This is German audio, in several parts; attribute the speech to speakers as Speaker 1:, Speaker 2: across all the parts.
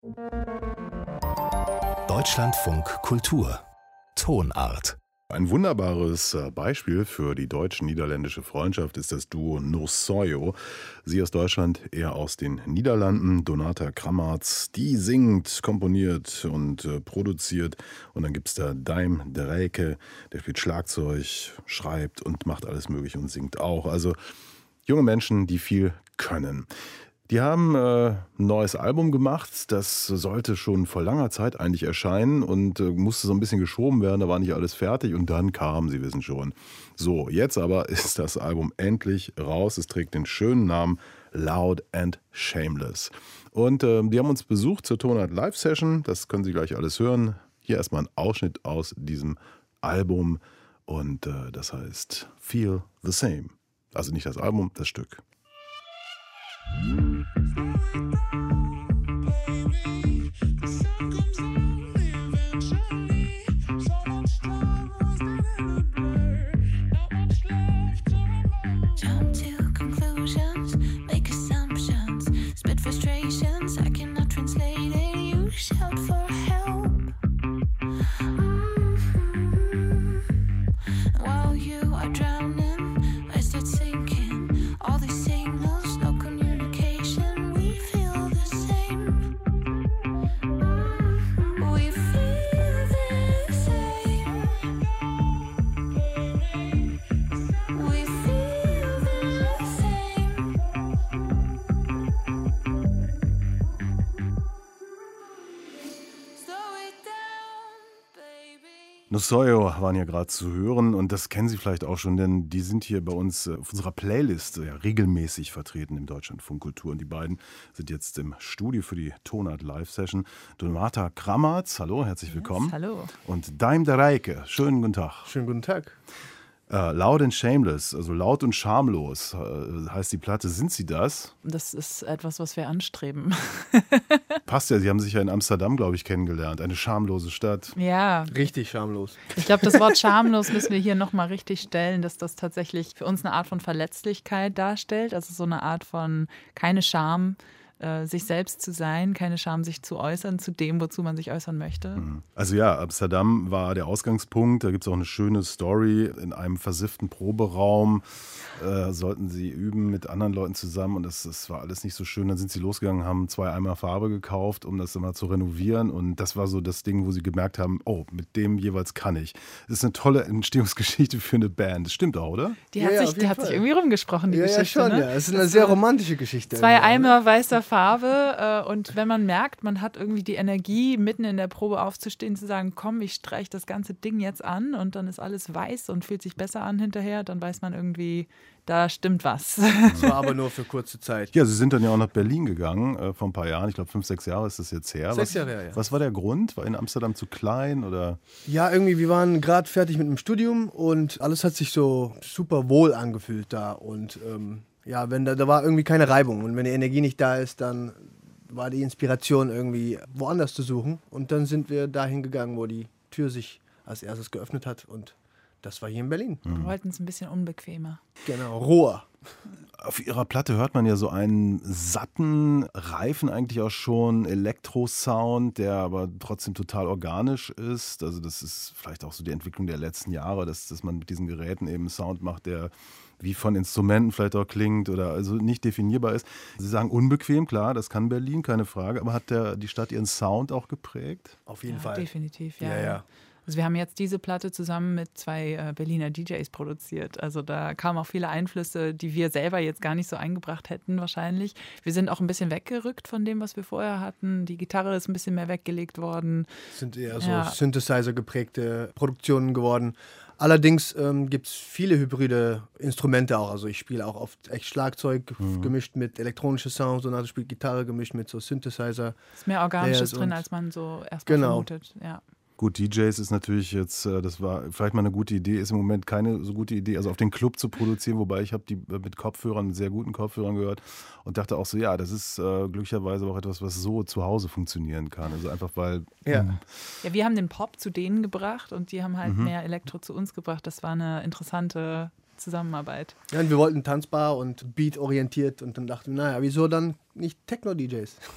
Speaker 1: Deutschlandfunk Kultur Tonart.
Speaker 2: Ein wunderbares Beispiel für die deutsch-niederländische Freundschaft ist das Duo No Soyo. Sie aus Deutschland, er aus den Niederlanden. Donata Krammarz, die singt, komponiert und produziert. Und dann gibt es da Dime de Rijke, der spielt Schlagzeug, schreibt und macht alles Mögliche und singt auch. Also junge Menschen, die viel können. Die haben ein neues Album gemacht, das sollte schon vor langer Zeit eigentlich erscheinen und musste so ein bisschen geschoben werden, da war nicht alles fertig und dann kam, Sie wissen schon. So, jetzt aber ist das Album endlich raus, es trägt den schönen Namen Loud and Shameless. Und die haben uns besucht zur Tonart Live Session, das können Sie gleich alles hören. Hier erstmal ein Ausschnitt aus diesem Album und das heißt Feel the Same. Also nicht das Album, das Stück.
Speaker 3: Jump to conclusions, make assumptions, spit frustrations. I cannot translate it. You shout for help. While you are drowning, I start sinking. All these signals, no communication. We feel the same. We feel the same. We feel the same. Slow it down, baby.
Speaker 2: No Soyo waren ja gerade zu hören und das kennen Sie vielleicht auch schon, denn die sind hier bei uns auf unserer Playlist ja regelmäßig vertreten im Deutschlandfunk Kultur. Und die beiden sind jetzt im Studio für die Tonart Live Session. Donata Krammarz, hallo, herzlich willkommen.
Speaker 4: Yes, hallo.
Speaker 2: Und Dime de Rijke, schönen guten Tag.
Speaker 5: Schönen guten Tag.
Speaker 2: Loud and Shameless, also laut und schamlos heißt die Platte. Sind Sie das?
Speaker 4: Das ist etwas, was wir anstreben.
Speaker 2: Passt ja, Sie haben sich ja in Amsterdam, glaube ich, kennengelernt. Eine schamlose Stadt.
Speaker 4: Ja,
Speaker 5: Richtig schamlos.
Speaker 4: ich glaube, das Wort schamlos müssen wir hier nochmal richtig stellen, dass das tatsächlich für uns eine Art von Verletzlichkeit darstellt. Also so eine Art von keine Scham, sich selbst zu sein, keine Scham, sich zu äußern, zu dem, wozu man sich äußern möchte.
Speaker 2: Also ja, Amsterdam war der Ausgangspunkt. Da gibt es auch eine schöne Story. In einem versifften Proberaum sollten sie üben mit anderen Leuten zusammen und das war alles nicht so schön. Dann sind sie losgegangen, haben 2 Eimer Farbe gekauft, um das immer zu renovieren und das war so das Ding, wo sie gemerkt haben, oh, mit dem jeweils kann ich. Das ist eine tolle Entstehungsgeschichte für eine Band. Das stimmt auch, oder?
Speaker 4: Die hat,
Speaker 5: Ja,
Speaker 4: sich,
Speaker 5: auf
Speaker 4: die
Speaker 5: jeden
Speaker 4: hat sich
Speaker 5: Fall.
Speaker 4: irgendwie rumgesprochen, die
Speaker 5: Ja,
Speaker 4: Geschichte.
Speaker 5: ja, schon,
Speaker 4: ne?
Speaker 5: ja. Es ist eine sehr romantische Geschichte.
Speaker 4: 2
Speaker 5: irgendwie,
Speaker 4: Eimer weißer Farbe und wenn man merkt, man hat irgendwie die Energie, mitten in der Probe aufzustehen, zu sagen, komm, ich streiche das ganze Ding jetzt an und dann ist alles weiß und fühlt sich besser an hinterher, dann weiß man irgendwie, da stimmt was.
Speaker 5: Das war aber nur für kurze Zeit.
Speaker 2: Ja, sie sind dann ja auch nach Berlin gegangen vor ein paar Jahren. Ich glaube, 5, 6 Jahre ist das jetzt her.
Speaker 5: 6 Jahre her, ja.
Speaker 2: Was war der Grund? War in Amsterdam zu klein oder?
Speaker 5: Ja, irgendwie, wir waren gerade fertig mit dem Studium und alles hat sich so super wohl angefühlt da. Und ja, wenn da war irgendwie keine Reibung. Und wenn die Energie nicht da ist, dann war die Inspiration irgendwie woanders zu suchen. Und dann sind wir dahin gegangen, wo die Tür sich als erstes geöffnet hat. Und das war hier in Berlin.
Speaker 4: Wir wollten es ein bisschen unbequemer.
Speaker 5: Genau, roher.
Speaker 2: Auf ihrer Platte hört man ja so einen satten, reifen eigentlich auch schon Elektro-Sound, der aber trotzdem total organisch ist. Also das ist vielleicht auch so die Entwicklung der letzten Jahre, dass man mit diesen Geräten eben Sound macht, der wie von Instrumenten vielleicht auch klingt oder also nicht definierbar ist. Sie sagen unbequem, klar, das kann Berlin, keine Frage, aber hat die Stadt ihren Sound auch geprägt?
Speaker 5: Auf jeden
Speaker 4: Ja,
Speaker 5: Fall.
Speaker 4: definitiv, ja.
Speaker 5: Ja, ja.
Speaker 4: Also wir haben jetzt diese Platte zusammen mit 2 Berliner DJs produziert. Also da kamen auch viele Einflüsse, die wir selber jetzt gar nicht so eingebracht hätten wahrscheinlich. Wir sind auch ein bisschen weggerückt von dem, was wir vorher hatten. Die Gitarre ist ein bisschen mehr weggelegt worden.
Speaker 5: Es sind eher so
Speaker 4: Ja.
Speaker 5: Synthesizer geprägte Produktionen geworden. Allerdings gibt es viele hybride Instrumente auch. Also ich spiele auch oft echt Schlagzeug gemischt mit elektronischen Sounds und also spiele Gitarre gemischt mit so Synthesizer.
Speaker 4: Ist mehr Organisches
Speaker 5: Layers
Speaker 4: drin,
Speaker 5: und-
Speaker 4: als man so erstmal
Speaker 5: Genau.
Speaker 4: vermutet. Ja.
Speaker 2: Gut, DJs ist natürlich jetzt, das war vielleicht mal eine gute Idee, ist im Moment keine so gute Idee, also auf den Club zu produzieren, wobei ich habe die mit Kopfhörern, mit sehr guten Kopfhörern gehört und dachte auch so, ja, das ist glücklicherweise auch etwas, was so zu Hause funktionieren kann. Also einfach weil,
Speaker 5: Ja.
Speaker 4: Ja, wir haben den Pop zu denen gebracht und die haben halt mehr Elektro zu uns gebracht. Das war eine interessante Zusammenarbeit.
Speaker 5: Ja, und wir wollten tanzbar und beat-orientiert und dann dachten wir, naja, wieso dann nicht Techno-DJs?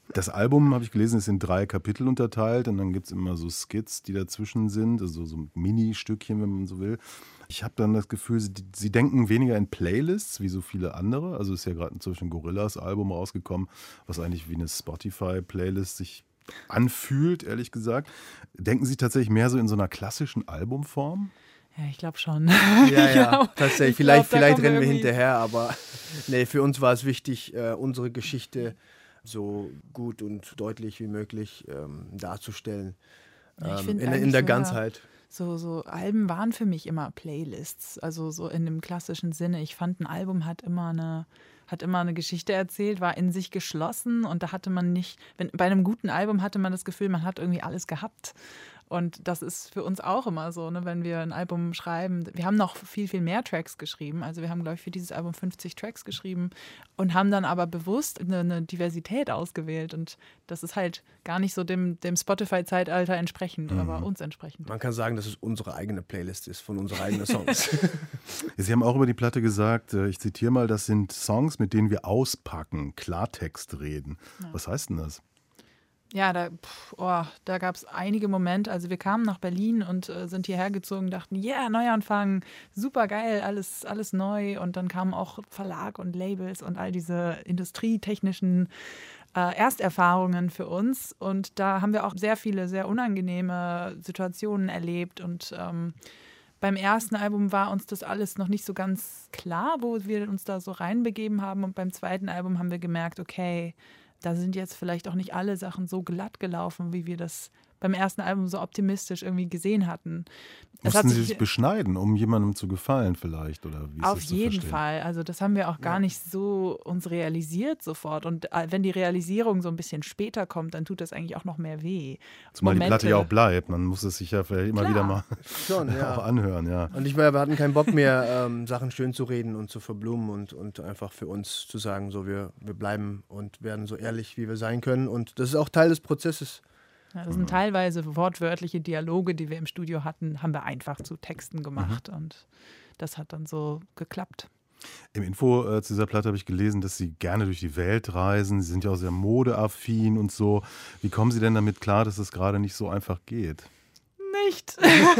Speaker 2: Das Album, habe ich gelesen, ist in 3 Kapitel unterteilt und dann gibt es immer so Skits, die dazwischen sind, also so Mini-Stückchen, wenn man so will. Ich habe dann das Gefühl, sie denken weniger in Playlists wie so viele andere. Also ist ja gerade inzwischen ein Gorillaz-Album rausgekommen, was eigentlich wie eine Spotify-Playlist sich anfühlt, ehrlich gesagt. Denken Sie tatsächlich mehr so in so einer klassischen Albumform?
Speaker 4: Ja, ich glaube schon.
Speaker 5: Ja, tatsächlich. Vielleicht rennen wir
Speaker 4: irgendwie
Speaker 5: hinterher, aber nee, für uns war es wichtig, unsere Geschichte so gut und deutlich wie möglich darzustellen.
Speaker 4: Ja, ich find
Speaker 5: In
Speaker 4: eigentlich
Speaker 5: der
Speaker 4: sogar
Speaker 5: Ganzheit.
Speaker 4: So Alben waren für mich immer Playlists, also so in dem klassischen Sinne. Ich fand, ein Album hat immer eine Geschichte erzählt, war in sich geschlossen und da hatte man nicht, bei einem guten Album hatte man das Gefühl, man hat irgendwie alles gehabt. Und das ist für uns auch immer so, ne, wenn wir ein Album schreiben. Wir haben noch viel, viel mehr Tracks geschrieben. Also wir haben, glaube ich, für dieses Album 50 Tracks geschrieben und haben dann aber bewusst eine Diversität ausgewählt. Und das ist halt gar nicht so dem Spotify-Zeitalter entsprechend, aber uns entsprechend.
Speaker 5: Man kann sagen, dass es unsere eigene Playlist ist von unseren eigenen Songs.
Speaker 2: Sie haben auch über die Platte gesagt, ich zitiere mal, das sind Songs, mit denen wir auspacken, Klartext reden. Ja. Was heißt denn das?
Speaker 4: Ja, da gab es einige Momente. Also wir kamen nach Berlin und sind hierher gezogen, dachten, yeah, Neuanfang, super geil, alles neu. Und dann kamen auch Verlag und Labels und all diese industrietechnischen Ersterfahrungen für uns. Und da haben wir auch sehr viele, sehr unangenehme Situationen erlebt. Und beim ersten Album war uns das alles noch nicht so ganz klar, wo wir uns da so reinbegeben haben. Und beim zweiten Album haben wir gemerkt, okay, da sind jetzt vielleicht auch nicht alle Sachen so glatt gelaufen, wie wir das beim ersten Album so optimistisch irgendwie gesehen hatten.
Speaker 2: Mussten Sie sich beschneiden, um jemandem zu gefallen vielleicht? Oder wie ist
Speaker 4: auf
Speaker 2: das zu
Speaker 4: jeden
Speaker 2: verstehen?
Speaker 4: Fall. Also das haben wir auch gar nicht so uns realisiert sofort. Und wenn die Realisierung so ein bisschen später kommt, dann tut das eigentlich auch noch mehr weh.
Speaker 2: Zumal die Platte ja auch bleibt. Man muss es sich ja vielleicht immer wieder mal
Speaker 5: Schon, ja.
Speaker 2: auch anhören. Ja.
Speaker 5: Und ich meine, wir hatten keinen Bock mehr, Sachen schön zu reden und zu verblumen und einfach für uns zu sagen, so wir bleiben und werden so ehrlich, wie wir sein können. Und das ist auch Teil des Prozesses.
Speaker 4: Ja, das sind teilweise wortwörtliche Dialoge, die wir im Studio hatten, haben wir einfach zu Texten gemacht und das hat dann so geklappt.
Speaker 2: Im Info zu dieser Platte habe ich gelesen, dass Sie gerne durch die Welt reisen. Sie sind ja auch sehr modeaffin und so. Wie kommen Sie denn damit klar, dass es gerade nicht so einfach geht?
Speaker 4: Nicht.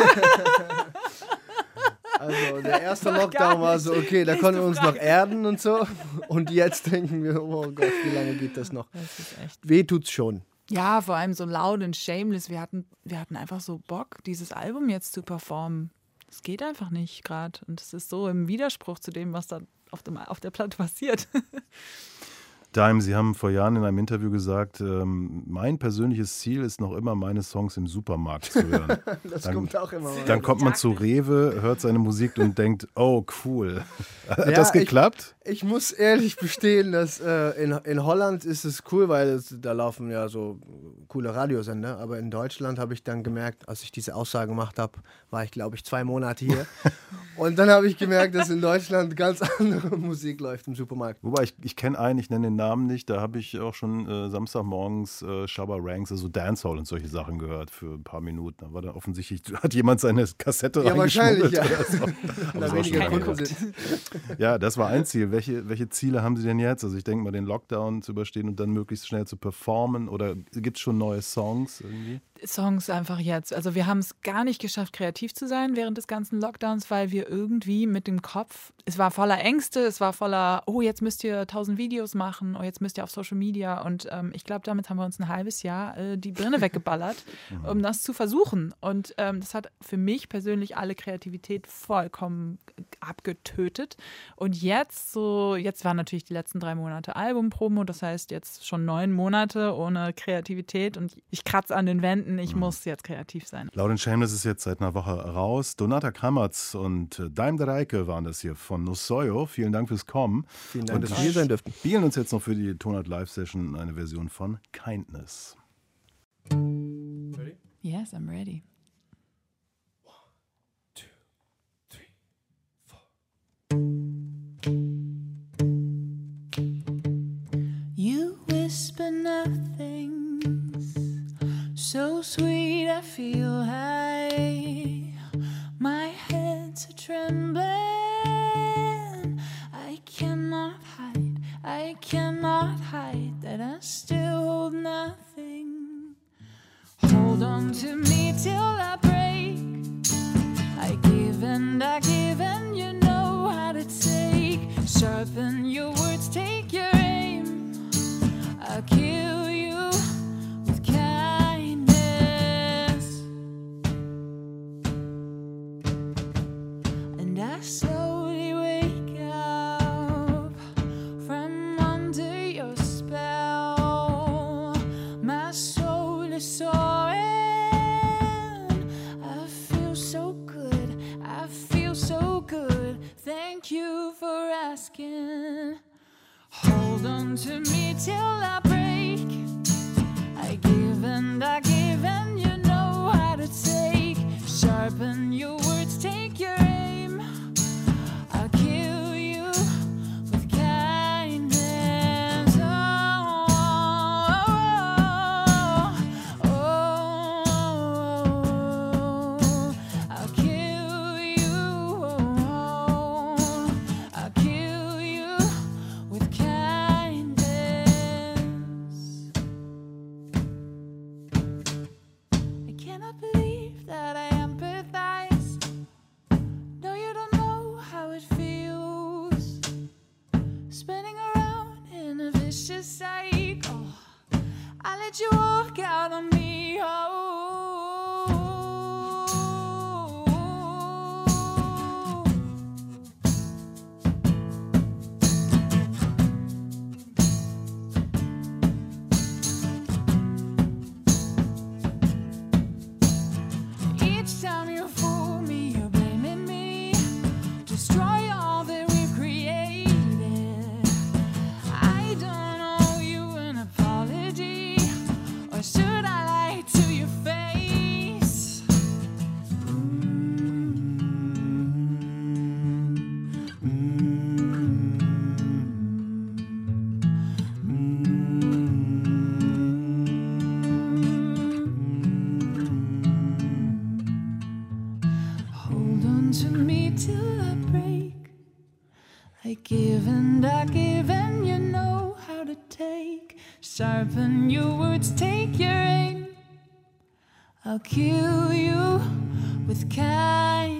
Speaker 5: Also der erste Lockdown war so, okay, da konnten wir uns noch erden und so. Und jetzt denken wir, oh Gott, wie lange geht das noch?
Speaker 4: Das ist echt.
Speaker 5: Weh tut's schon.
Speaker 4: Ja, vor allem so loud und shameless. Wir hatten einfach so Bock, dieses Album jetzt zu performen. Es geht einfach nicht gerade. Und es ist so im Widerspruch zu dem, was da auf der Platte passiert.
Speaker 2: Dime, Sie haben vor Jahren in einem Interview gesagt, mein persönliches Ziel ist noch immer, meine Songs im Supermarkt zu hören.
Speaker 5: Kommt auch immer mal.
Speaker 2: Dann kommt man zu Rewe, hört seine Musik und denkt, oh cool. Hat das geklappt?
Speaker 5: Ich muss ehrlich bestehen, dass in Holland ist es cool, weil da laufen ja so coole Radiosender. Aber in Deutschland habe ich dann gemerkt, als ich diese Aussage gemacht habe, war ich, glaube ich, 2 Monate hier. Und dann habe ich gemerkt, dass in Deutschland ganz andere Musik läuft im Supermarkt.
Speaker 2: Wobei, ich kenne einen, ich nenne den Namen nicht, da habe ich auch schon Samstagmorgens Shabba Ranks, also Dancehall und solche Sachen gehört für ein paar Minuten. Da war dann offensichtlich, hat jemand seine Kassette
Speaker 5: wahrscheinlich,
Speaker 2: reingeschmuggelt
Speaker 5: ja.
Speaker 2: oder so. Aber das war schon lange her. Ja, das war ein Ziel. Welche Ziele haben Sie denn jetzt? Also ich denke mal, den Lockdown zu überstehen und dann möglichst schnell zu performen, oder gibt es schon neue Songs irgendwie?
Speaker 4: Songs einfach jetzt. Also wir haben es gar nicht geschafft, kreativ zu sein während des ganzen Lockdowns, weil wir irgendwie mit dem Kopf, es war voller Ängste, es war voller, oh, jetzt müsst ihr 1000 Videos machen, oh, jetzt müsst ihr auf Social Media, und ich glaube, damit haben wir uns ein halbes Jahr die Birne weggeballert, um das zu versuchen, und das hat für mich persönlich alle Kreativität vollkommen abgetötet, und jetzt waren natürlich die letzten 3 Monate Albumpromo, das heißt jetzt schon 9 Monate ohne Kreativität, und ich kratze an den Wänden. Ich muss jetzt kreativ sein.
Speaker 2: Loud and Shameless ist jetzt seit einer Woche raus. Donata Kramatz und Dime de Reike waren das hier von Nosoyo. Vielen Dank fürs Kommen.
Speaker 5: Vielen Dank, dass wir hier sein dürften.
Speaker 2: Wir spielen uns jetzt noch für die Tonart Live Session eine Version von Kindness.
Speaker 5: Ready?
Speaker 4: Yes, I'm ready.
Speaker 5: 1, 2, 3, 4.
Speaker 3: You whisper nothing so sweet, I feel high. My head's a trembling. I cannot hide that I still hold Hold on to me till I break. I give and you know how to take. Sharpen your words, take your aim. I'll kill you with kindness. And I slowly wake up from under your spell. My soul is soaring. I feel so good. I feel so good. Thank you for asking. Hold on to me till I break. I give and you know how to take. Sharpen your words, take your aim. I'll kill you with kindness. Oh, oh, oh, I'll kill you. I'll kill you with kindness. I cannot believe that I empathize. No, you don't know how it feels. Spinning around in a vicious cycle. I let you walk out on me. Oh. Each time you fool me, you're blaming me. Destroy all that we've created. I don't owe you an apology. Or should I lie to your face? Hold on to me till I break. I give and you know how to take. Sharpen your words, take your aim. I'll kill you with kindness.